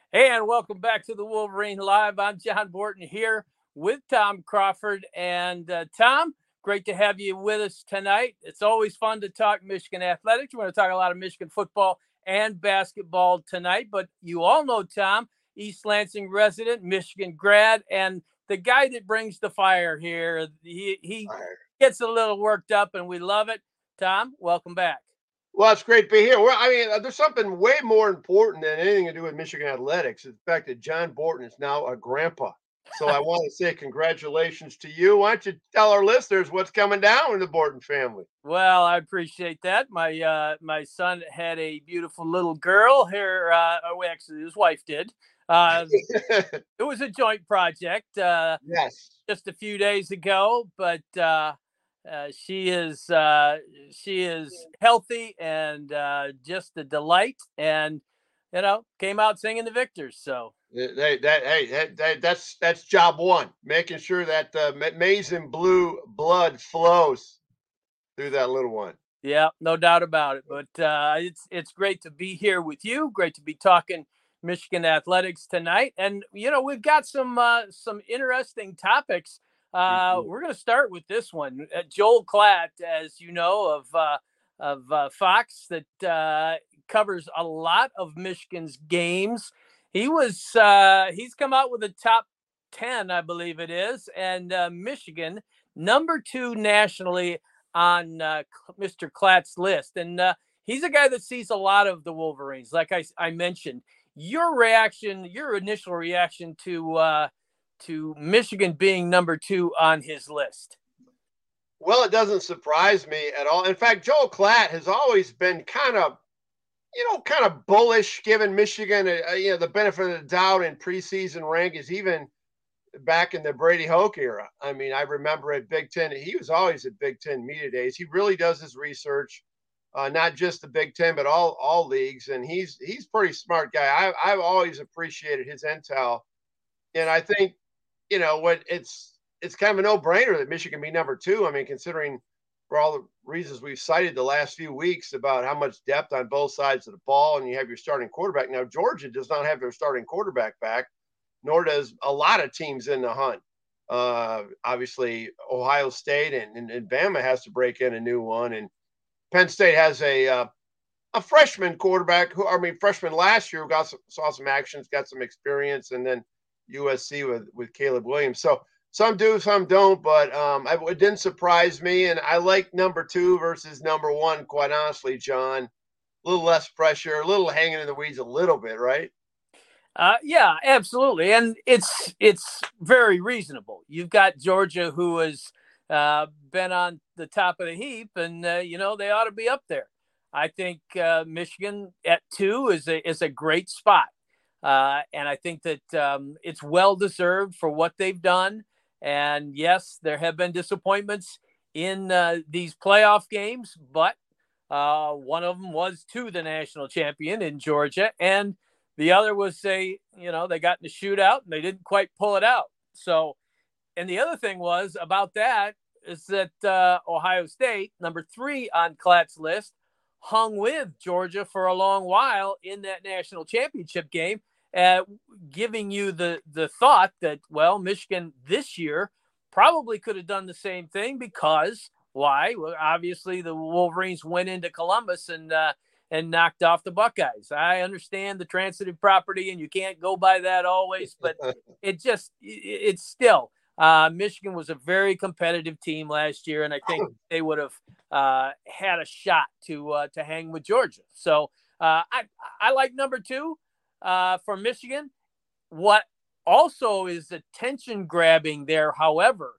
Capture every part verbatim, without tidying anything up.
Hey, and welcome back to the Wolverine Live. I'm John Borton here with Tom Crawford. And uh, Tom, great to have you with us tonight. It's always fun to talk Michigan athletics. We're going to talk a lot of Michigan football and basketball tonight. But you all know Tom, East Lansing resident, Michigan grad, and the guy that brings the fire here. He, he gets a little worked up, and we love it. Tom, welcome back. Well, it's great to be here. Well, I mean, uh, there's something way more important than anything to do with Michigan athletics. It's the fact that John Borton is now a grandpa. So I want to say congratulations to you. Why don't you tell our listeners what's coming down in the Borton family? Well, I appreciate that. My uh, my son had a beautiful little girl here. Uh, oh, actually, his wife did. Uh, it was a joint project uh, Yes. just a few days ago, but uh, uh, she is uh, she is healthy and uh, just a delight, and you know, came out singing the victors. So Th- They, that, hey, that, that, that's that's job one, making sure that uh, ma- maize and blue blood flows through that little one. yeah, no doubt about it. But uh, it's it's great to be here with you. Great to be talking Michigan athletics tonight, and you know we've got some uh, some interesting topics. We Uh, do. we're going to start with this one. Uh, Joel Klatt, as you know, of uh, of uh, Fox, that uh, covers a lot of Michigan's games. He was uh, he's come out with a top ten, I believe it is, and uh, Michigan number two nationally on uh, Mister Klatt's list. And uh, he's a guy that sees a lot of the Wolverines. Like I, I mentioned, your reaction, your initial reaction to uh, to Michigan being number two on his list. Well, it doesn't surprise me at all. In fact, Joel Klatt has always been kind of you know, kind of bullish, giving Michigan, a, a, you know, the benefit of the doubt in preseason rankings, even back in the Brady Hoke era. I mean, I remember at Big Ten, he was always at Big Ten media days. He really does his research, uh, not just the Big Ten, but all all leagues, and he's he's a pretty smart guy. I, I've always appreciated his intel, and I think you know what it's it's kind of a no brainer that Michigan be number two. I mean, considering for all the reasons we've cited the last few weeks about how much depth on both sides of the ball, and you have your starting quarterback. Now, Georgia does not have their starting quarterback back, nor does a lot of teams in the hunt. Uh, obviously, Ohio State and, and, and Bama has to break in a new one, and Penn State has a uh, a freshman quarterback who, I mean, freshman last year who got some, saw some actions, got some experience, and then U S C with with Caleb Williams. So some do, some don't, but um, it didn't surprise me. And I like number two versus number one, quite honestly, John. A little less pressure, a little hanging in the weeds, a little bit, right? Uh, yeah, absolutely, and it's it's very reasonable. You've got Georgia, who has uh, been on the top of the heap, and uh, you know they ought to be up there. I think uh, Michigan at two is a is a great spot, uh, and I think that um, it's well deserved for what they've done. And yes, there have been disappointments in uh, these playoff games, but uh, one of them was to the national champion in Georgia, and the other was a, you know, they got in the shootout and they didn't quite pull it out. So, and the other thing was about that is that uh, Ohio State, number three on Klatt's list, hung with Georgia for a long while in that national championship game, uh, giving you the the thought that, well, Michigan this year probably could have done the same thing because why? Well, obviously the Wolverines went into Columbus and uh, and knocked off the Buckeyes. I understand the transitive property, and you can't go by that always, but it just it's still uh, Michigan was a very competitive team last year, and I think they would have uh, had a shot to uh, to hang with Georgia. So uh, I I like number two uh, for Michigan. What also is attention grabbing there, however,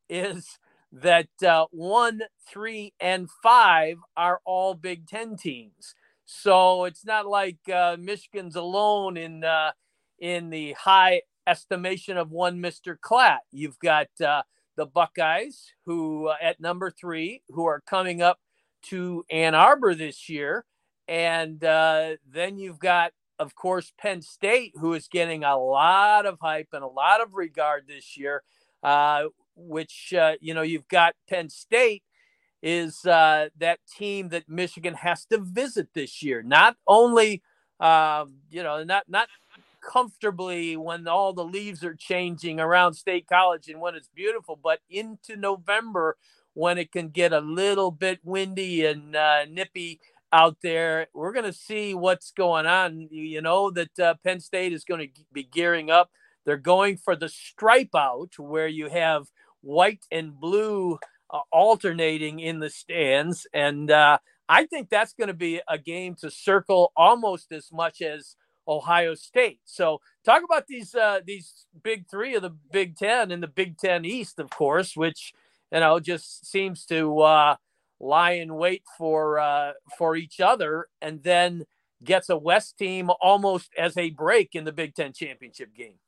is that uh, one, three, and five are all Big Ten teams. So it's not like uh, Michigan's alone in uh, in the high estimation of one Mister Klatt. You've got uh, the Buckeyes, who uh, at number three, who are coming up to Ann Arbor this year, and uh, then you've got, of course, Penn State, who is getting a lot of hype and a lot of regard this year. Uh, which uh, you know you've got Penn State is uh, that team that Michigan has to visit this year. Not only, uh, you know, not not comfortably when all the leaves are changing around State College and when it's beautiful, but into November when it can get a little bit windy and uh, nippy out there, we're going to see what's going on. You know that uh, Penn State is going to be gearing up. They're going for the stripe out where you have white and blue uh, alternating in the stands. And uh, I think that's going to be a game to circle almost as much as Ohio State. So talk about these uh, these big three of the Big Ten and the Big Ten East, of course, which, you know, just seems to uh, lie in wait for uh, for each other, and then gets a West team almost as a break in the Big Ten championship game.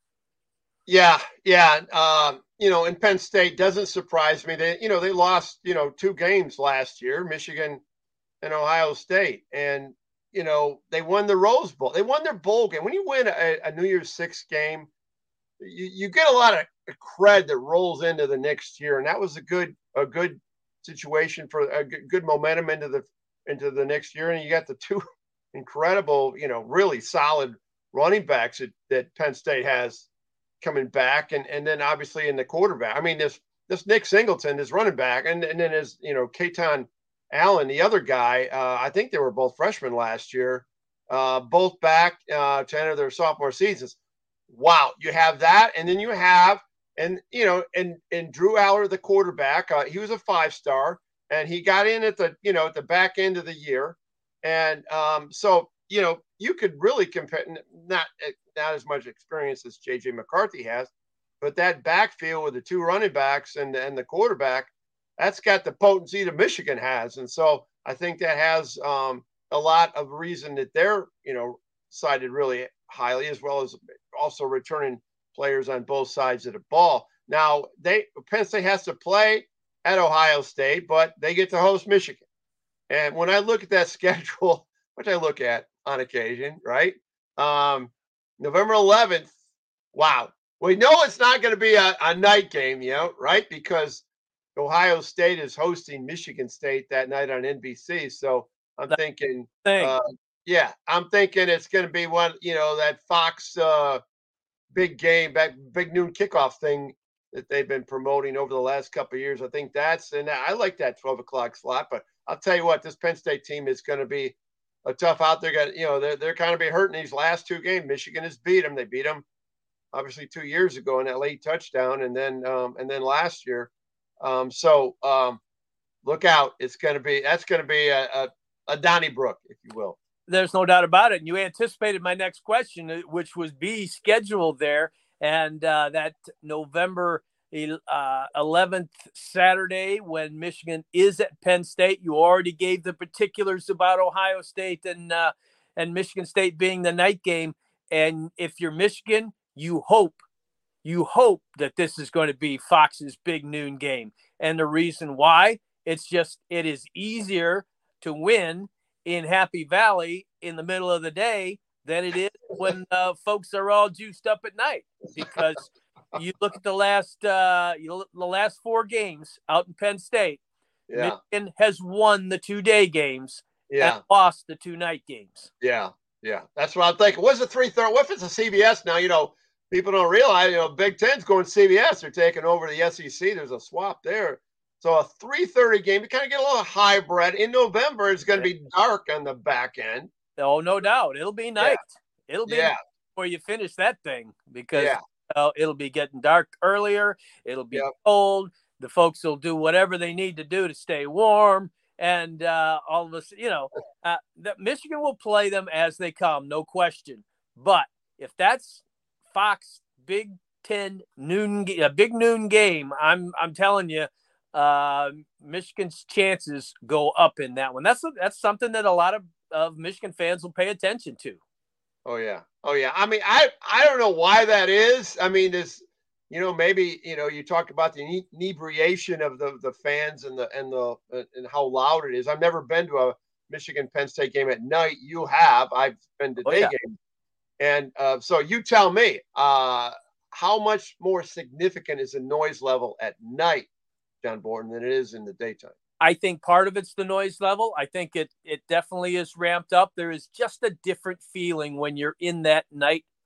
Yeah, yeah. Um, you know, and Penn State doesn't surprise me. They, you know, they lost, you know, two games last year, Michigan and Ohio State. And, you know, they won the Rose Bowl. They won their bowl game. When you win a, a New Year's Six game, you, you get a lot of cred that rolls into the next year. And that was a good, a good situation for a good momentum into the, into the next year. And you got the two incredible, you know, really solid running backs that, that Penn State has coming back, and and then obviously in the quarterback. I mean, this this Nick Singleton is running back, and and then as you know, Katon Allen, the other guy. Uh, I think they were both freshmen last year, uh, both back uh, to enter their sophomore seasons. Wow, you have that, and then you have, and you know, and and Drew Aller, the quarterback. Uh, he was a five star, and he got in at the you know at the back end of the year, and um, so you know you could really compare not. not as much experience as J J McCarthy has, but that backfield with the two running backs and, and the quarterback, that's got the potency that Michigan has. And so I think that has um, a lot of reason that they're, you know, cited really highly, as well as also returning players on both sides of the ball. Now, they Penn State has to play at Ohio State, but they get to host Michigan. And when I look at that schedule, which I look at on occasion, right? Um, November eleventh, wow. We know it's not going to be a, a night game, you know, right? Because Ohio State is hosting Michigan State that night on N B C. So I'm That's thinking, uh, yeah, I'm thinking it's going to be one, you know, that Fox uh, big game, that big noon kickoff thing that they've been promoting over the last couple of years. I think that's, and I like that twelve o'clock slot, but I'll tell you what, this Penn State team is going to be a tough out there. Got, you know, they're, they're kind of be hurting these last two games. Michigan has beat them. They beat them obviously two years ago in that late touchdown. And then, um, and then last year. Um, so um, look out. It's going to be, that's going to be a, a, a Donnybrook, if you will. There's no doubt about it. And you anticipated my next question, which was be scheduled there. And uh, that November uh, eleventh Saturday when Michigan is at Penn State. You already gave the particulars about Ohio State and uh, and Michigan State being the night game. And if you're Michigan, you hope you hope that this is going to be Fox's big noon game. And the reason why, it's just it is easier to win in Happy Valley in the middle of the day than it is when uh, folks are all juiced up at night, because you look at the last uh, you look, the last four games out in Penn State. Yeah. Michigan has won the two-day games. Yeah. And lost the two night games. Yeah, yeah, that's what I'm thinking. What's the three thirty? What if it's a C B S now? You know, people don't realize. You know, Big Ten's going to C B S. They're taking over the S E C. There's a swap there. So a three thirty game. You kind of get a little hybrid. In November, it's going to be dark on the back end. Oh, no doubt. It'll be night. Yeah. It'll be yeah. before you finish that thing, because yeah. uh, it'll be getting dark earlier. It'll be yep. cold. The folks will do whatever they need to do to stay warm. And uh, all of us, you know, uh, that Michigan will play them as they come, no question. But if that's Fox Big Ten noon, a big noon game, I'm I'm telling you, uh, Michigan's chances go up in that one. That's that's something that a lot of, of Michigan fans will pay attention to. Oh yeah, oh yeah. I mean, I I don't know why that is. I mean, this. You know, maybe, you know, you talked about the inebriation of the, the fans and the and the and how loud it is. I've never been to a Michigan Penn State game at night. You have. I've been to oh, day yeah. games. And uh, so you tell me, uh, how much more significant is the noise level at night, John Borton, than it is in the daytime? I think part of it's the noise level. I think it it definitely is ramped up. There is just a different feeling when you're in that night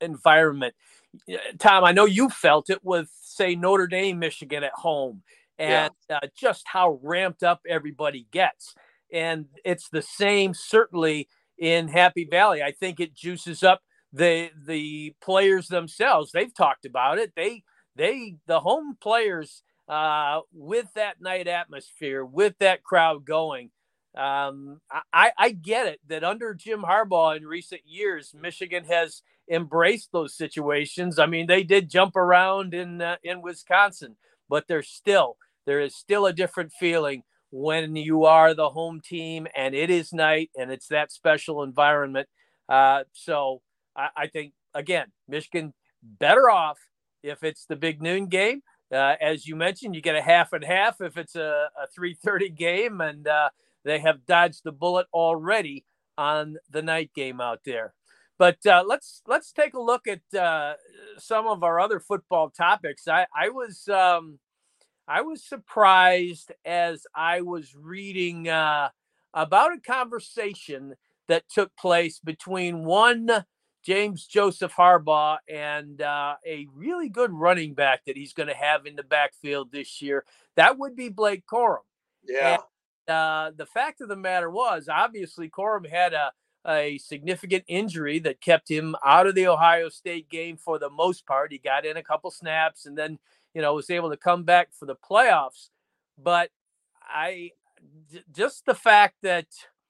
environment. Tom, I know you felt it with, say, Notre Dame, Michigan at home, and yeah. uh, just how ramped up everybody gets. And it's the same, certainly, in Happy Valley. I think it juices up the the players themselves. They've talked about it. They they the home players uh, with that night atmosphere, with that crowd going. Um, I, I get it that under Jim Harbaugh in recent years, Michigan has embraced those situations. I mean, they did jump around in uh, in Wisconsin, but there's still there is still a different feeling when you are the home team and it is night and it's that special environment. Uh, so I, I think, again, Michigan better off if it's the big noon game. Uh, as you mentioned, you get a half and half if it's a, a three thirty game, and uh, they have dodged the bullet already on the night game out there. But uh, let's let's take a look at uh, some of our other football topics. I, I was um, I was surprised as I was reading uh, about a conversation that took place between one James Joseph Harbaugh and uh, a really good running back that he's going to have in the backfield this year. That would be Blake Corum. Yeah. And, uh, the fact of the matter was, obviously, Corum had a a significant injury that kept him out of the Ohio State game for the most part. He got in a couple snaps and then, you know, was able to come back for the playoffs. But I just the fact that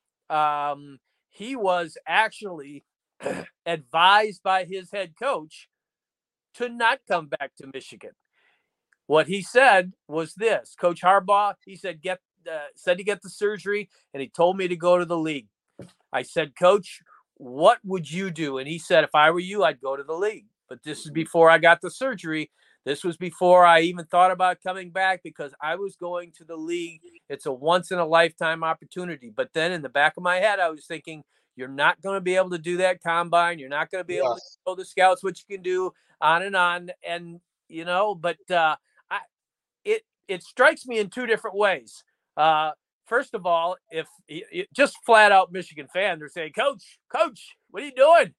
um, he was actually advised by his head coach to not come back to Michigan. What he said was this: Coach Harbaugh, he said, get uh, said to get the surgery, and he told me to go to the league. I said, Coach, what would you do? And he said, if I were you, I'd go to the league. But this is before I got the surgery. This was before I even thought about coming back because I was going to the league. It's a once in a lifetime opportunity. But then in the back of my head, I was thinking, you're not going to be able to do that combine. You're not going to be yes. able to show the scouts what you can do, on and on. And, you know, but uh, I, it, it strikes me in two different ways. Uh, First of all, if it, just flat out Michigan fans are saying, Coach, Coach, what are you doing?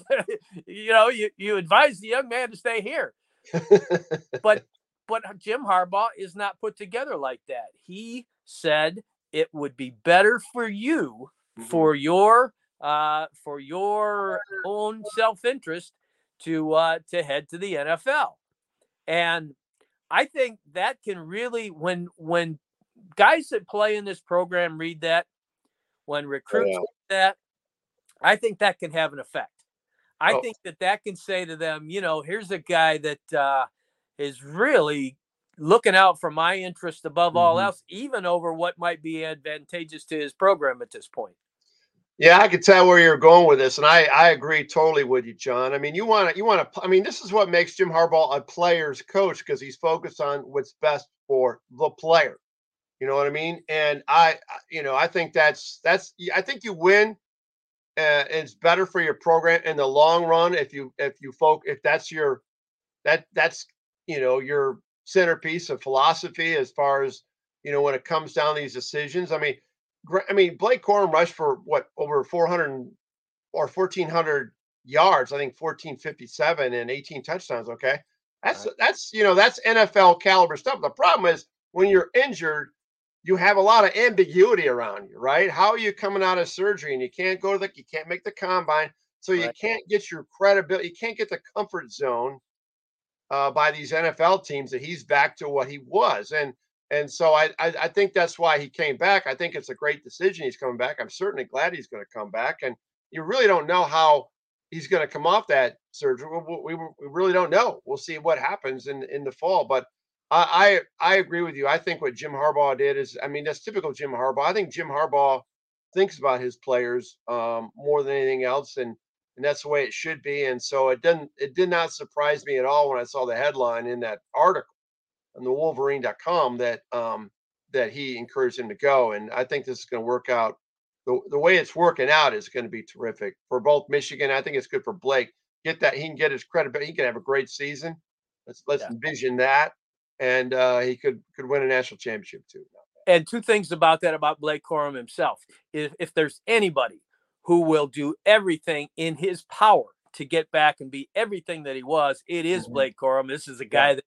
you know, you, you advise the young man to stay here. but but Jim Harbaugh is not put together like that. He said it would be better for you, mm-hmm. for your uh, for your own self-interest to uh, to head to the N F L. And I think that can really, when when guys that play in this program read that, when recruits oh, yeah. read that, I think that can have an effect. I oh. think that that can say to them, you know, here's a guy that uh, is really looking out for my interest above mm-hmm. all else, even over what might be advantageous to his program at this point. Yeah, I could tell where you're going with this, and I, I agree totally with you, John. I mean, you want to, you want to. I mean, this is what makes Jim Harbaugh a player's coach, because he's focused on what's best for the player. You know what I mean? And I, you know, I think that's that's. I think you win. Uh, it's better for your program in the long run if you if you folk if that's your that that's you know your centerpiece of philosophy as far as you know when it comes down to these decisions. I mean, I mean Blake Corum rushed for what over four hundred or fourteen hundred yards. I think fourteen fifty-seven and eighteen touchdowns. Okay, that's right. that's you know that's N F L caliber stuff. The problem is when you're injured, you have a lot of ambiguity around you, right? How are you coming out of surgery and you can't go to the, you can't make the combine. So you right. can't get your credibility. You can't get the comfort zone uh, by these N F L teams that he's back to what he was. And, and so I, I, I think that's why he came back. I think it's a great decision. He's coming back. I'm certainly glad he's going to come back. And you really don't know how he's going to come off that surgery. We, we, we really don't know. We'll see what happens in, in the fall, but I, I agree with you. I think what Jim Harbaugh did is, I mean, that's typical Jim Harbaugh. I think Jim Harbaugh thinks about his players um, more than anything else, and and that's the way it should be. And so it didn't, it did not surprise me at all when I saw the headline in that article on the Wolverine dot com that um, that he encouraged him to go. And I think this is going to work out. The the way it's working out is going to be terrific for both Michigan. I think it's good for Blake. Get that he can get his credit. He can have a great season. Let's let's yeah. envision that. And uh, he could could win a national championship too. And two things about that about Blake Corum himself. If, if there's anybody who will do everything in his power to get back and be everything that he was, it is Mhm. Blake Corum. This is a guy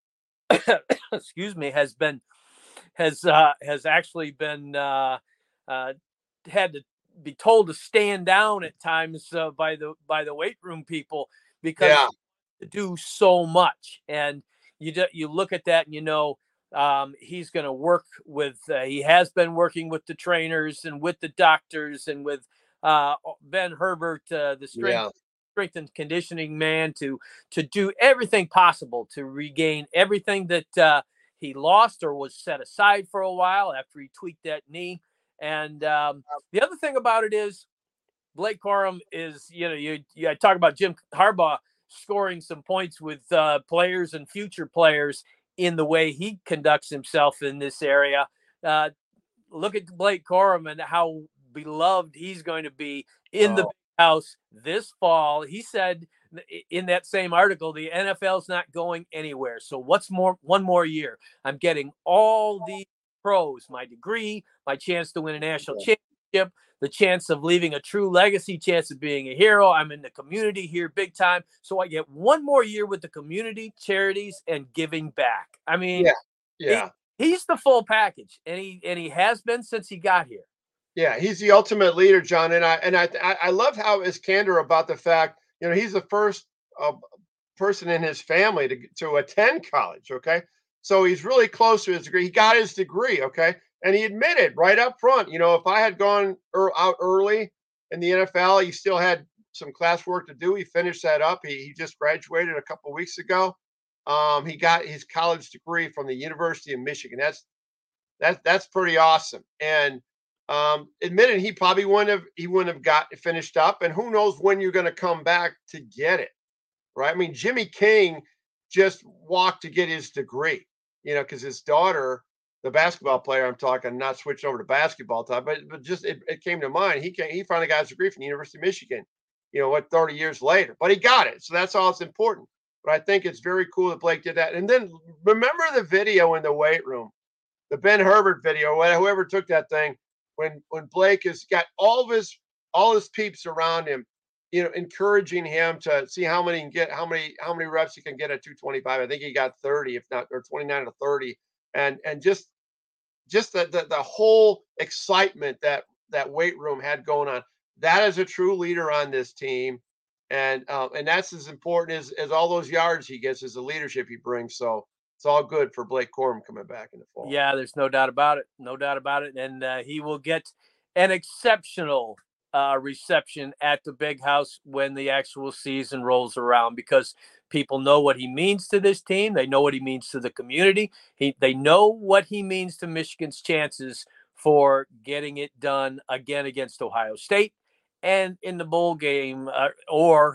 that, excuse me, has been has uh, has actually been uh, uh, had to be told to stand down at times uh, by the by the weight room people because Yeah. to do so much. And you do, you look at that and you know um, he's going to work with. Uh, he has been working with the trainers and with the doctors and with uh, Ben Herbert, uh, the strength Yeah. strength and conditioning man, to to do everything possible to regain everything that uh, he lost or was set aside for a while after he tweaked that knee. And um, the other thing about it is Blake Corum is, you know, you, you talk about Jim Harbaugh scoring some points with uh, players and future players in the way he conducts himself in this area. Uh, look at Blake Corum and how beloved he's going to be in the Oh. house this fall. He said in that same article, the N F L's not going anywhere. So what's more, one more year? I'm getting all these pros, my degree, my chance to win a national championship, the chance of leaving a true legacy, chance of being a hero. I'm in the community here big time. So I get one more year with the community, charities, and giving back. I mean, Yeah. he, Yeah. he's the full package, and he and he has been since he got here. Yeah, he's the ultimate leader, John, and I and I I I love how his candor about the fact, you know, he's the first uh, person in his family to to attend college. Okay, so he's really close to his degree. He got his degree. Okay, and he admitted right up front, you know, if I had gone er, out early in the N F L, he still had some classwork to do. He finished that up. He he just graduated a couple weeks ago. Um, he got his college degree from the University of Michigan. That's that's that's pretty awesome. And um, admitted he probably wouldn't have he wouldn't have got finished up. And who knows when you're going to come back to get it, right? I mean, Jimmy King just walked to get his degree, you know, because his daughter, the basketball player I'm talking, not switched over to basketball time, but but just it, it came to mind. He came, he finally got his degree from the University of Michigan, you know, what thirty years later, but he got it. So that's all that's important. But I think it's very cool that Blake did that. And then remember the video in the weight room, the Ben Herbert video, whoever took that thing, when when Blake has got all of his all his peeps around him, you know, encouraging him to see how many he can get, how many how many reps he can get at two twenty-five. I think he got thirty, if not, or twenty-nine to thirty, and and just just the the, the whole excitement that that weight room had going on. That is a true leader on this team, and uh, and that's as important as as all those yards he gets, as the leadership he brings. So it's all good for Blake Corum coming back in the fall. Yeah, there's no doubt about it. No doubt about it. And uh, he will get an exceptional uh, reception at the big house when the actual season rolls around, because people know what he means to this team. They know what he means to the community. He, they know what he means to Michigan's chances for getting it done again against Ohio State and in the bowl game uh, or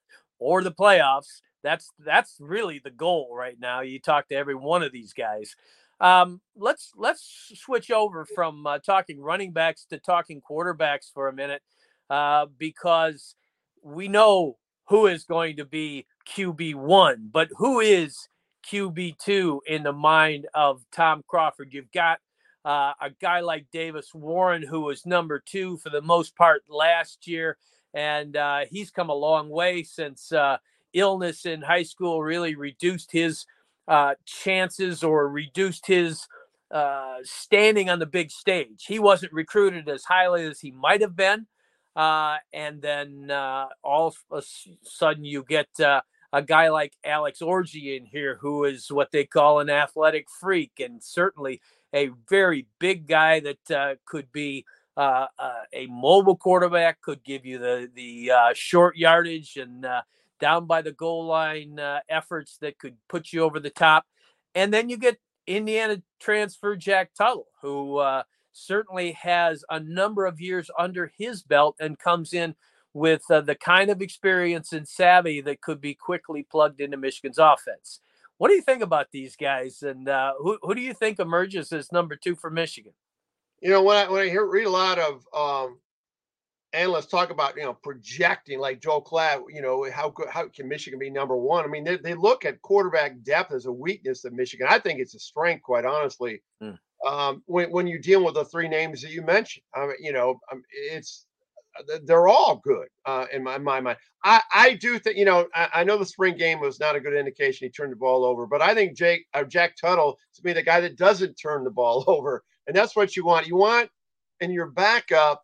or the playoffs. That's that's really the goal right now. You talk to every one of these guys. Um, let's let's switch over from uh, talking running backs to talking quarterbacks for a minute, uh, because we know who is going to be Q B one, but who is Q B two in the mind of Tom Crawford? You've got uh, a guy like Davis Warren, who was number two for the most part last year, and uh, he's come a long way since uh, illness in high school really reduced his uh, chances or reduced his uh, standing on the big stage. He wasn't recruited as highly as he might have been. Uh, and then uh, all of a sudden you get uh, a guy like Alex Orji in here, who is what they call an athletic freak, and certainly a very big guy that uh, could be uh, uh, a mobile quarterback, could give you the, the uh, short yardage and uh, down by the goal line uh, efforts that could put you over the top. And then you get Indiana transfer Jack Tuttle, who uh, certainly has a number of years under his belt and comes in with uh, the kind of experience and savvy that could be quickly plugged into Michigan's offense. What do you think about these guys, and uh, who, who do you think emerges as number two for Michigan? You know, when I when I hear read a lot of um, analysts talk about, you know, projecting, like Joel Klatt, you know, how good, how can Michigan be number one? I mean, they, they look at quarterback depth as a weakness of Michigan. I think it's a strength, quite honestly. Mm. Um, when when you deal with the three names that you mentioned, I mean, you know, um, it's they're all good uh, in my, my mind. I, I do think, you know, I, I know the spring game was not a good indication he turned the ball over, but I think Jake or Jack Tuttle to be the guy that doesn't turn the ball over. And that's what you want. You want in your backup,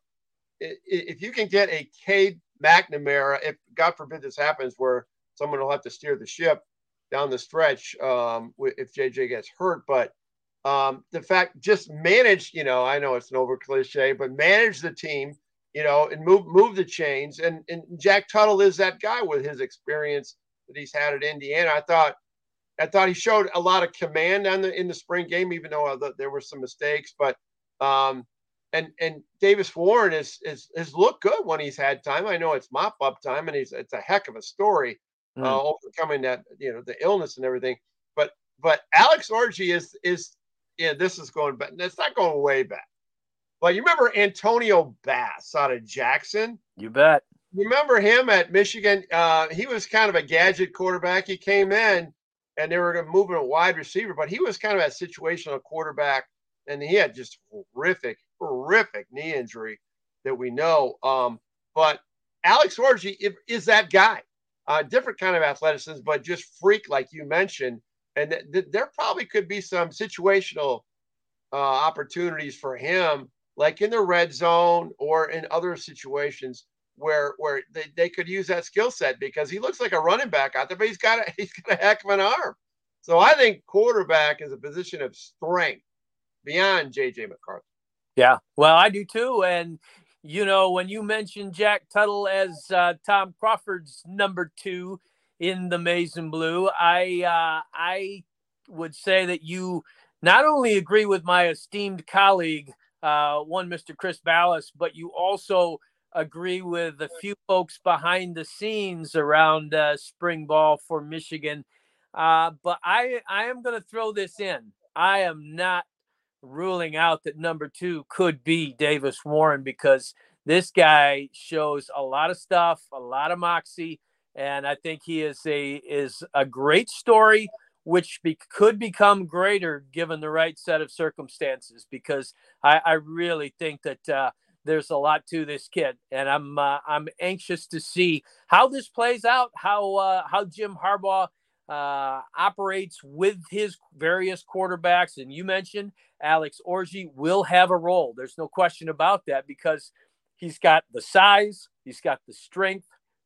if you can get a Cade McNamara, if God forbid this happens where someone will have to steer the ship down the stretch um, if J J gets hurt. But um, the fact just manage, you know, I know it's an over cliche, but manage the team, you know, and move move the chains. And, and Jack Tuttle is that guy with his experience that he's had at Indiana. I thought I thought he showed a lot of command on the in the spring game, even though uh, there were some mistakes. But um, and and Davis Warren is is has looked good when he's had time. I know it's mop up time, and he's it's a heck of a story uh, mm. overcoming that, you know, the illness and everything. But but Alex Orji is is yeah, this is going back. It's not going way back. But you remember Antonio Bass out of Jackson? You bet. You remember him at Michigan? Uh, he was kind of a gadget quarterback. He came in, and they were going to move him a wide receiver, but he was kind of a situational quarterback, and he had just horrific, horrific knee injury that we know. Um, but Alex Orji is that guy. Uh, different kind of athleticism, but just freak, like you mentioned. And th- th- there probably could be some situational uh, opportunities for him, like in the red zone or in other situations where where they, they could use that skill set, because he looks like a running back out there, but he's got a, he's got a heck of an arm. So I think quarterback is a position of strength beyond J J McCarthy. Yeah, well, I do too. And, you know, when you mentioned Jack Tuttle as uh, Tom Crawford's number two in the Maize and Blue, I uh, I would say that you not only agree with my esteemed colleague, uh, one Mister Chris Ballas, but you also agree with a few folks behind the scenes around uh, spring ball for Michigan. Uh, but I, I am going to throw this in. I am not ruling out that number two could be Davis Warren, because this guy shows a lot of stuff, a lot of moxie, and I think he is a is a great story, which be, could become greater given the right set of circumstances, because I, I really think that uh, there's a lot to this kid, and I'm uh, I'm anxious to see how this plays out, how uh, how Jim Harbaugh uh, operates with his various quarterbacks. And you mentioned Alex Orji will have a role. There's no question about that, because he's got the size, he's got the strength,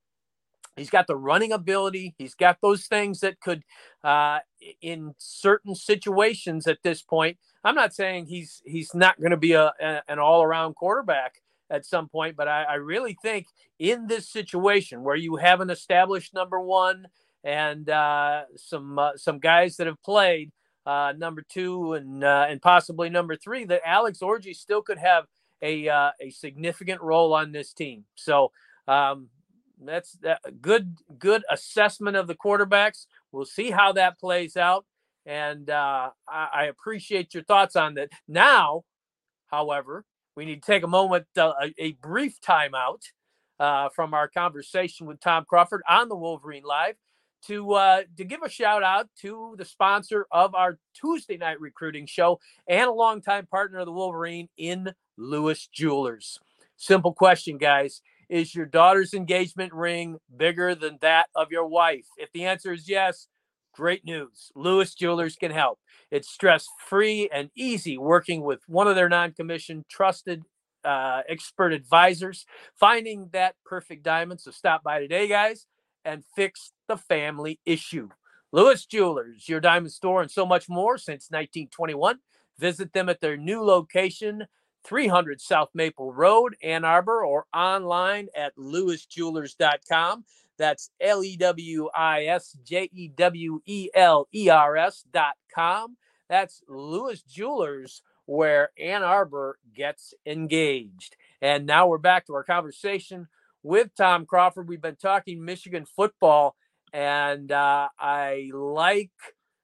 he's got the running ability. He's got those things that could, uh, in certain situations at this point, I'm not saying he's he's not going to be a, a an all-around quarterback at some point, but I, I really think in this situation where you have an established number one and uh, some uh, some guys that have played uh, number two and uh, and possibly number three, that Alex Orji still could have a uh, a significant role on this team. So. Um, That's a good, good assessment of the quarterbacks. We'll see how that plays out. And uh, I, I appreciate your thoughts on that. Now, however, we need to take a moment, uh, a, a brief timeout uh, from our conversation with Tom Crawford on the Wolverine Live to uh, to give a shout out to the sponsor of our Tuesday night recruiting show and a longtime partner of the Wolverine in Lewis Jewelers. Simple question, guys. Is your daughter's engagement ring bigger than that of your wife? If the answer is yes, great news. Lewis Jewelers can help. It's stress-free and easy working with one of their non-commissioned, trusted uh, expert advisors, finding that perfect diamond. So stop by today, guys, and fix the family issue. Lewis Jewelers, your diamond store and so much more since nineteen twenty-one. Visit them at their new location, three hundred South Maple Road, Ann Arbor, or online at lewis jewelers dot com. That's L E W I S J E W E L E R S dot com. That's Lewis Jewelers, where Ann Arbor gets engaged. And now we're back to our conversation with Tom Crawford. We've been talking Michigan football, and uh, I like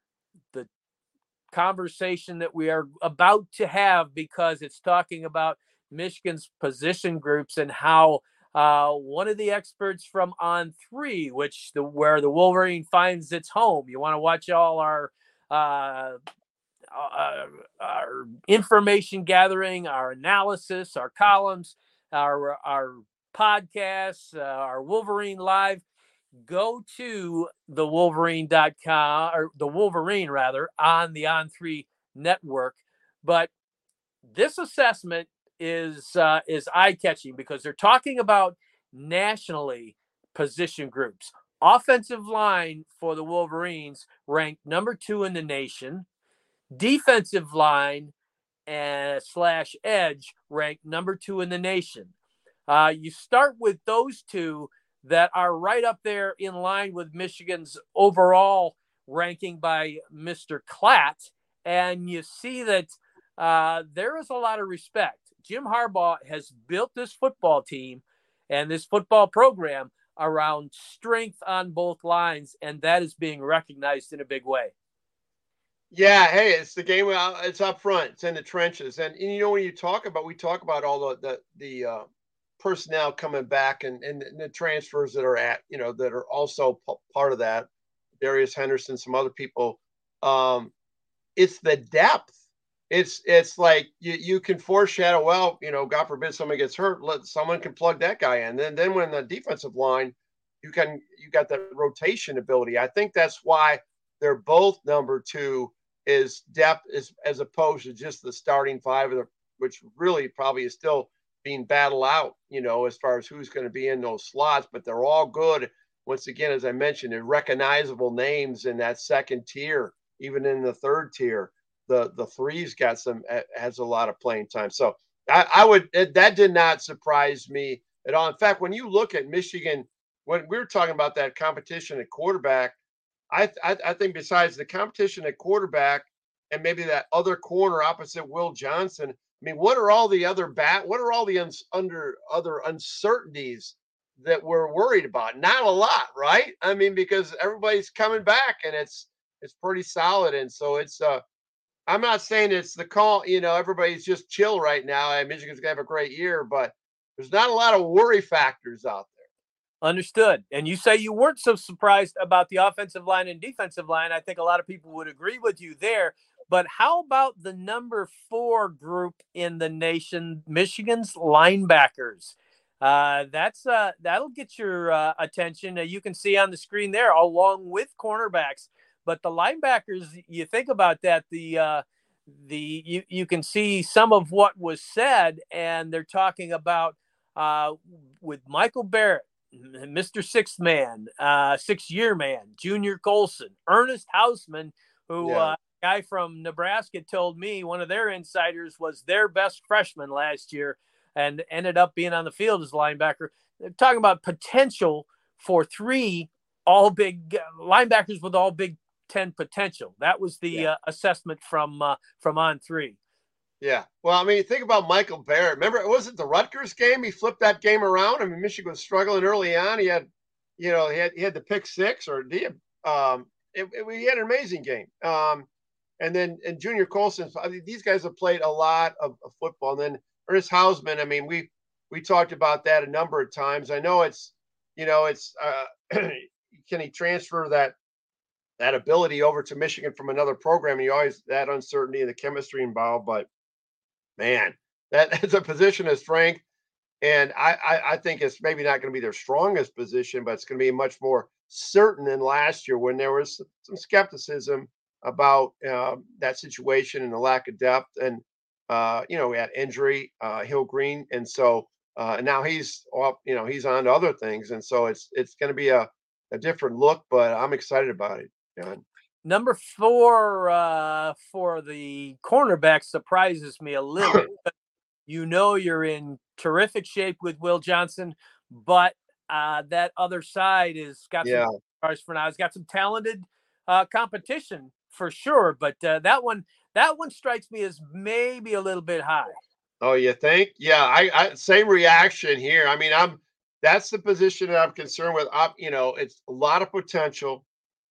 the conversation that we are about to have, because it's talking about Michigan's position groups and how uh, one of the experts from On Three, which the where the Wolverine finds its home. You want to watch all our uh, uh, our information gathering, our analysis, our columns, our our podcasts, uh, our Wolverine Live, go to the wolverine dot com, or the Wolverine rather, on the On three network. But this assessment is uh, is eye-catching because they're talking about nationally position groups. Offensive line for the Wolverines ranked number two in the nation. Defensive line and slash edge ranked number two in the nation. Uh, you start with those two that are right up there in line with Michigan's overall ranking by Mister Klatt, and you see that uh, there is a lot of respect. Jim Harbaugh has built this football team and this football program around strength on both lines, and that is being recognized in a big way. Yeah, hey, it's the game. It's up front. It's in the trenches, and, and you know when you talk about, we talk about all the the, the uh, personnel coming back and, and and the transfers that are at, you know, that are also p- part of that. Darius Henderson, some other people. Um, it's the depth. It's it's like you, you can foreshadow. Well, you know, God forbid someone gets hurt, let someone can plug that guy in. Then then when the defensive line, you can you got that rotation ability. I think that's why they're both number two. Is depth as as opposed to just the starting five, of the, which really probably is still being battled out, you know, as far as who's going to be in those slots. But they're all good. Once again, as I mentioned, they're recognizable names in that second tier, even in the third tier. The the three's got some has a lot of playing time. So I, I would that did not surprise me at all. In fact, when you look at Michigan, when we were talking about that competition at quarterback. I, I I think besides the competition at quarterback and maybe that other corner opposite Will Johnson, I mean, what are all the other bat? What are all the uns, under other uncertainties that we're worried about? Not a lot, right? I mean, because everybody's coming back and it's it's pretty solid, and so it's. Uh, I'm not saying it's the call. You know, everybody's just chill right now. And Michigan's gonna have a great year, but there's not a lot of worry factors out there. Understood. And you say you weren't so surprised about the offensive line and defensive line. I think a lot of people would agree with you there. But how about the number four group in the nation, Michigan's linebackers? Uh, that's uh, that'll get your uh, attention. Uh, you can see on the screen there, along with cornerbacks. But the linebackers, you think about that. The uh, the you you can see some of what was said, and they're talking about uh, with Michael Barrett, Mister Sixth Man, uh, Six-Year Man, Junior Colson, Ernest Hausman, who yeah. uh, guy from Nebraska told me one of their insiders was their best freshman last year and ended up being on the field as linebacker. They're talking about potential for three all big uh, linebackers with all Big Ten potential. That was the yeah. uh, assessment from uh, from On three. Yeah. Well, I mean, think about Michael Barrett. Remember, it wasn't the Rutgers game. He flipped that game around. I mean, Michigan was struggling early on. He had, you know, he had he had the pick six or he, um, it, it, he had an amazing game. Um, and then and Junior Colson. I mean, these guys have played a lot of, of football. And then Ernest Hausman. I mean, we we talked about that a number of times. I know it's, you know, it's uh, can he transfer that that ability over to Michigan from another program? You always that uncertainty and the chemistry involved, but. Man, that is a position of strength, and I, I, I think it's maybe not going to be their strongest position, but it's going to be much more certain than last year when there was some skepticism about uh, that situation and the lack of depth. And uh, you know, we had injury, uh, Hill Green, and so uh, and now he's off. You know, he's on to other things, and so it's it's going to be a, a different look. But I'm excited about it, John. Number four uh, for the cornerback surprises me a little. You know you're in terrific shape with Will Johnson, but uh, that other side has got yeah. some stars for now. It's got some talented uh, competition for sure, but uh, that one that one strikes me as maybe a little bit high. Oh, you think? Yeah, I, I same reaction here. I mean, I'm that's the position that I'm concerned with. Up, you know, it's a lot of potential.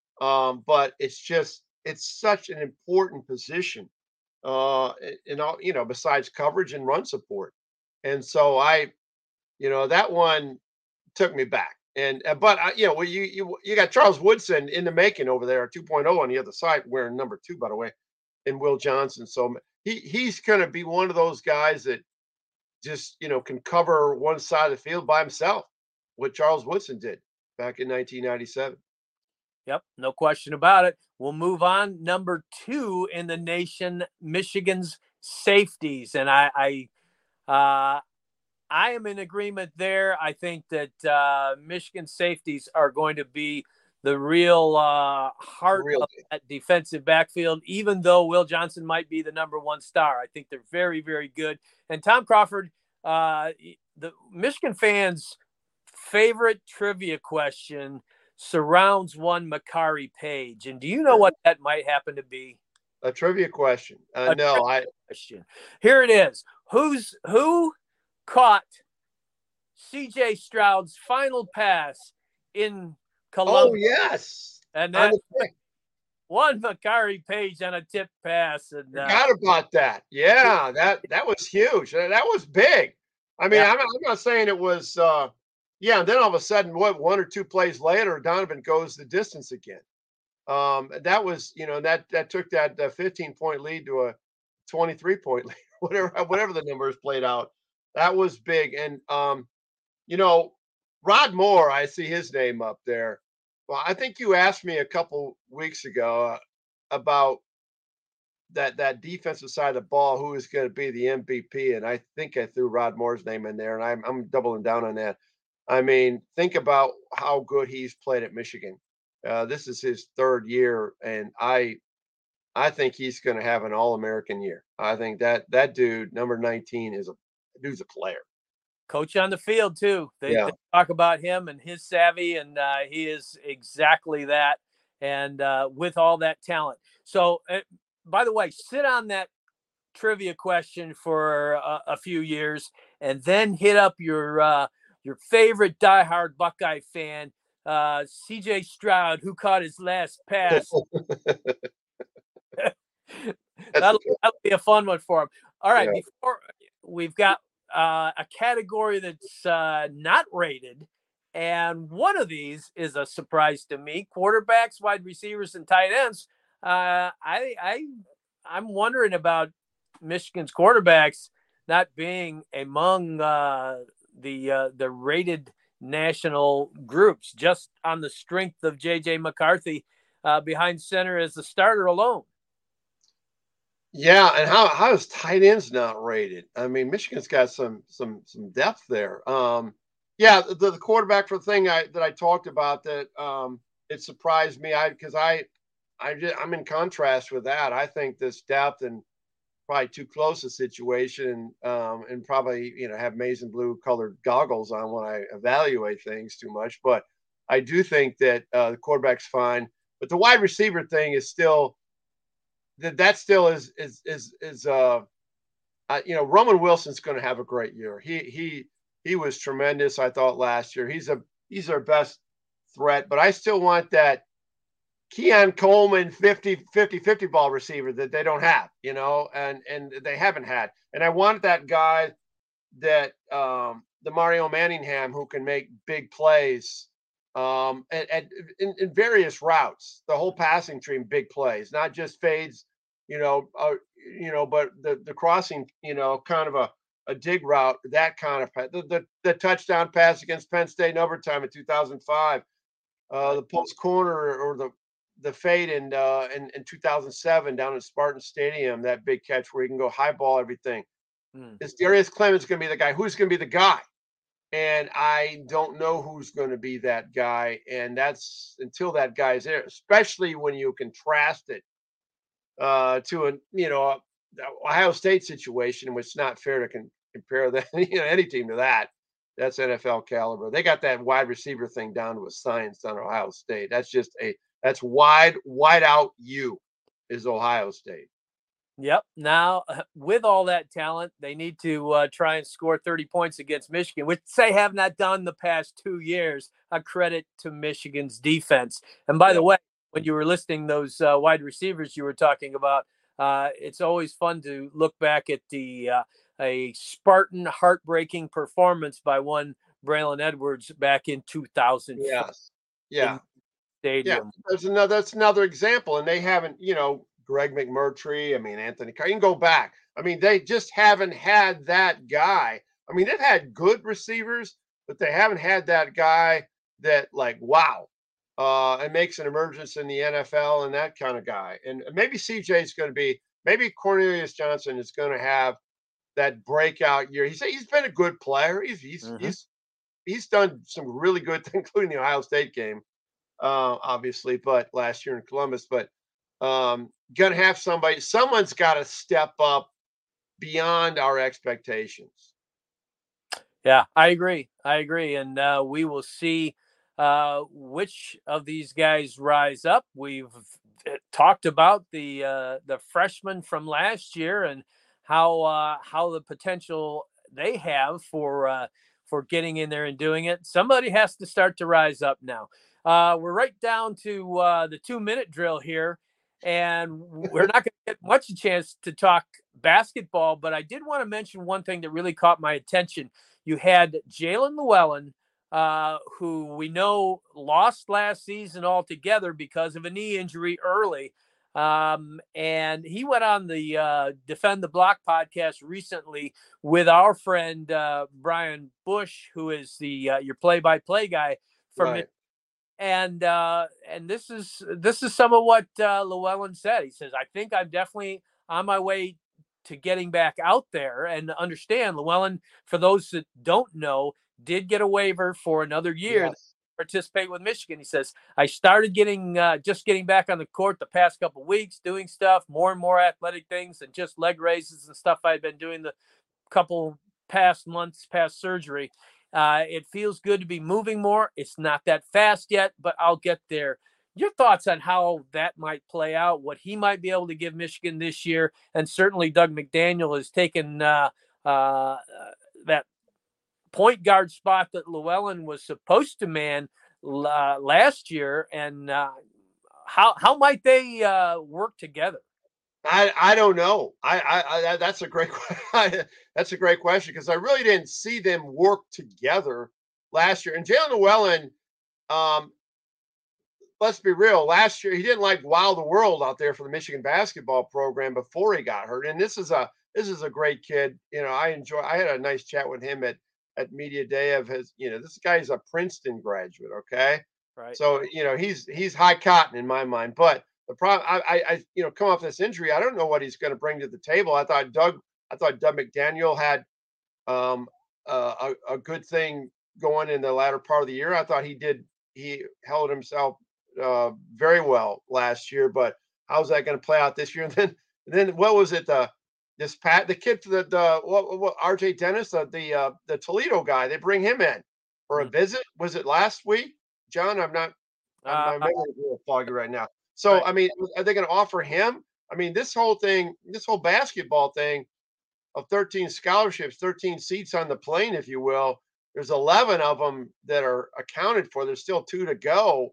Um, but it's just it's such an important position, uh, and all you know, besides coverage and run support. And so I, you know, that one took me back. And uh, but uh, you know, well, you you you got Charles Woodson in the making over there, two point oh on the other side, wearing number two, by the way, and Will Johnson. So he he's going to be one of those guys that just, you know, can cover one side of the field by himself, what Charles Woodson did back in nineteen ninety-seven. Yep, no question about it. We'll move on. Number two in the nation, Michigan's safeties, and I, I, uh, I am in agreement there. I think that uh, Michigan safeties are going to be the real uh, heart Real of that defensive backfield, even though Will Johnson might be the number one star. I think they're very, very good. And Tom Crawford, uh, the Michigan fans' favorite trivia question surrounds one Makari Page. And do you know what that might happen to be? A trivia question. Uh, A no, trivia I. question. Here it is. Who's who caught C J Stroud's final pass in Columbus? Oh yes, And on that the pick. one Makari Page on a tip pass. And uh, Forgot about that. Yeah, that that was huge. That that was big. I mean, Yeah. I'm, I'm not saying it was. Uh, yeah, and then all of a sudden, what one or two plays later, Donovan goes the distance again. Um, that was, you know, that that took that uh, fifteen point lead to a twenty-three point lead, whatever whatever the numbers played out. That was big. And um, you know, Rod Moore, I see his name up there. Well, I think you asked me a couple weeks ago uh, about that that defensive side of the ball, who is going to be the M V P, and I think I threw Rod Moore's name in there, and I'm I'm doubling down on that. I mean, think about how good he's played at Michigan. Uh, this is his third year, and I I think he's going to have an All American year. I think that that dude, number nineteen, is a dude's a player. Coach on the field too. They, Yeah. they talk about him and his savvy, and uh, he is exactly that. And uh, with all that talent. So, uh, by the way, sit on that trivia question for a, a few years, and then hit up your uh, your favorite diehard Buckeye fan, uh, C J Stroud, who caught his last pass. that'll, that'll be a fun one for him. All right, yeah. Before we've got uh, a category that's uh, not rated, and one of these is a surprise to me: quarterbacks, wide receivers, and tight ends. Uh, I, I, I'm wondering about Michigan's quarterbacks not being among uh, the uh, the rated national groups, just on the strength of J J McCarthy uh, behind center as the starter alone. Yeah, and how how is tight ends not rated? I mean, Michigan's got some some some depth there. Um, yeah, the, the quarterback for the thing I that I talked about that um, it surprised me. I because I I just, I'm in contrast with that. I think this depth and probably too close a situation, um, and probably you know have maize and blue colored goggles on when I evaluate things too much. But I do think that uh, the quarterback's fine, but the wide receiver thing is still. That that still is is is is uh, uh you know Roman Wilson's going to have a great year. He he he was tremendous. I thought last year he's a he's our best threat, but I still want that Keon Coleman fifty fifty fifty ball receiver that they don't have, you know, and and they haven't had. And I want that guy that um, the Mario Manningham who can make big plays um, at, at in, in various routes. The whole passing tree, big plays, not just fades, you know, uh, you know, but the the crossing, you know, kind of a, a dig route, that kind of the, the the touchdown pass against Penn State in overtime in two thousand five, uh, the post corner or the the fade in uh, in, in two thousand seven down at Spartan Stadium, that big catch where he can go high ball everything. Mm. Is Darius Clemens going to be the guy? Who's going to be the guy? And I don't know who's going to be that guy. And that's until that guy's there, especially when you contrast it uh, to a, you know, Ohio State situation, which is not fair to con- compare that, you know, any team to that. That's N F L caliber. They got that wide receiver thing down to a science on Ohio State. That's just a, that's wide, wide out you is Ohio State. Yep. Now, with all that talent, they need to uh, try and score thirty points against Michigan, which they have not done the past two years. A credit to Michigan's defense. And by yep. the way, when you were listing those uh, wide receivers you were talking about, uh, it's always fun to look back at the uh, a Spartan heartbreaking performance by one Braylon Edwards back in two thousand. Yes. Yeah. Stadium. Yeah. There's another. That's another example, and they haven't, you know. Greg McMurtry, I mean, Anthony, you can go back. I mean, they just haven't had that guy. I mean, they've had good receivers, but they haven't had that guy that like, wow, uh, and makes an emergence in the N F L and that kind of guy. And maybe C J is going to be, maybe Cornelius Johnson is going to have that breakout year. He's he's been a good player. He's he's Mm-hmm. he's he's done some really good things, including the Ohio State game, uh, obviously, but last year in Columbus. But um, gonna have somebody, someone's got to step up beyond our expectations. Yeah, I agree. I agree, and uh, we will see uh, which of these guys rise up. We've talked about the uh, the freshmen from last year and how uh, how the potential they have for uh, for getting in there and doing it. Somebody has to start to rise up now. Uh, we're right down to uh, the two minute drill here, and we're not going to get much a chance to talk basketball. But I did want to mention one thing that really caught my attention. You had Jaelin Llewellyn, uh, who we know lost last season altogether because of a knee injury early. Um, and he went on the uh, Defend the Block podcast recently with our friend uh, Brian Bush, who is the uh, your play-by-play guy from Right. it. And uh, and this is this is some of what uh, Llewellyn said. He says, "I think I'm definitely on my way to getting back out there." And understand, Llewellyn, for those that don't know, did get a waiver for another year Yes. to participate with Michigan. He says, "I started getting uh, just getting back on the court the past couple of weeks, doing stuff, more and more athletic things than just leg raises and stuff I'd been doing the couple past months past surgery. Uh, it feels good to be moving more. It's not that fast yet, but I'll get there." Your thoughts on how that might play out, what he might be able to give Michigan this year, and certainly Doug McDaniel has taken uh, uh, that point guard spot that Llewellyn was supposed to man uh, last year, and uh, how how might they uh, work together? I I don't know. I I, I that's a great that's a great question because I really didn't see them work together last year. And Jaelin Llewellyn, um, let's be real. Last year he didn't like wow the world out there for the Michigan basketball program before he got hurt. And this is a this is a great kid. You know, I enjoy. I had a nice chat with him at at media day of his. You know, this guy's a Princeton graduate. Okay, Right. so you know he's he's high cotton in my mind. But the problem, I, I, I you know, come off this injury, I don't know what he's going to bring to the table. I thought Doug, I thought Doug McDaniel had um, uh, a, a good thing going in the latter part of the year. I thought he did. He held himself uh, very well last year, but how's that going to play out this year? And then, and then what was it? The this Pat, the kid, the the what, what R J Dennis, the the, uh, the Toledo guy. They bring him in for a Mm. visit. Was it last week, John? I'm not. I'm, Uh, my memory is a little foggy right now. So right. I mean, are they going to offer him? I mean, this whole thing, this whole basketball thing of thirteen scholarships, thirteen seats on the plane, if you will. There's eleven of them that are accounted for. There's still two to go.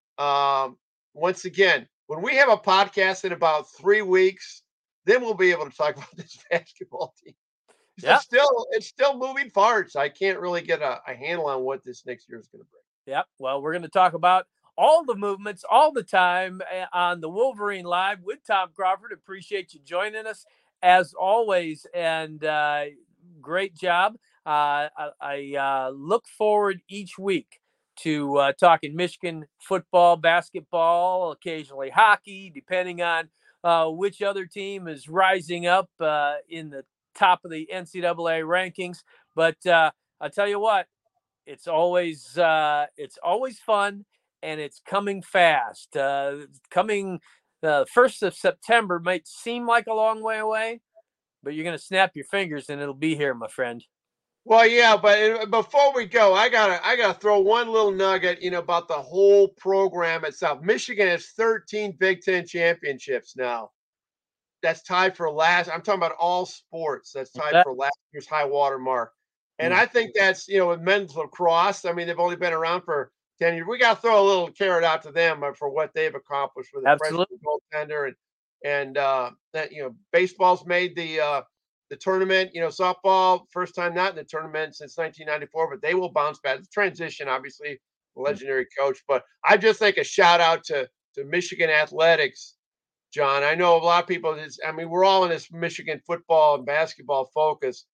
Um, once again, when we have a podcast in about three weeks, then we'll be able to talk about this basketball team. Yeah. It's still it's still moving parts. I can't really get a, a handle on what this next year is going to bring. Yep. Well, we're going to talk about all the movements all the time on the Wolverine Live with Tom Crawford. Appreciate you joining us as always, and uh, great job. Uh, I, I uh, look forward each week to uh, talking Michigan football, basketball, occasionally hockey, depending on uh, which other team is rising up uh, in the top of the N C double A rankings. But uh, I'll tell you what, it's always uh, it's always fun, and it's coming fast. Uh, coming the first of September might seem like a long way away, but you're going to snap your fingers and it'll be here, my friend. Well, yeah, but uh, before we go, I gotta I gotta throw one little nugget, you know, about the whole program itself. Michigan has thirteen Big Ten championships now. That's tied for last. I'm talking about all sports. That's tied for last year's high water mark. And Mm. I think that's, you know, with men's lacrosse. I mean, they've only been around for ten years. We got to throw a little carrot out to them for what they've accomplished with the freshman Absolutely. goaltender and and uh, that you know, baseball's made the uh, the tournament. You know, softball first time not in the tournament since nineteen ninety-four, but they will bounce back. The transition, obviously, legendary coach. But I just think a shout out to to Michigan athletics. John, I know a lot of people. I mean, we're all in this Michigan football and basketball focus,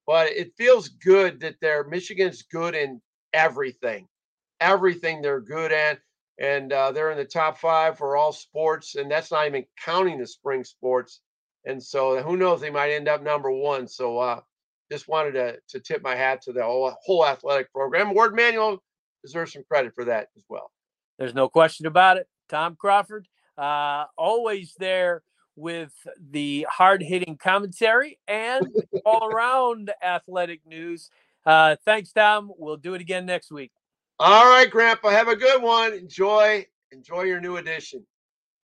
but it feels good that they're Michigan's good in everything, everything they're good at. And uh, they're in the top five for all sports, and that's not even counting the spring sports. And so who knows, they might end up number one. So uh, just wanted to, to tip my hat to the whole, whole athletic program. Ward Manuel deserves some credit for that as well. There's no question about it. Tom Crawford, uh, always there with the hard-hitting commentary and all-around athletic news. Uh, thanks, Tom. We'll do it again next week. All right, Grandpa. Have a good one. Enjoy. Enjoy your new edition.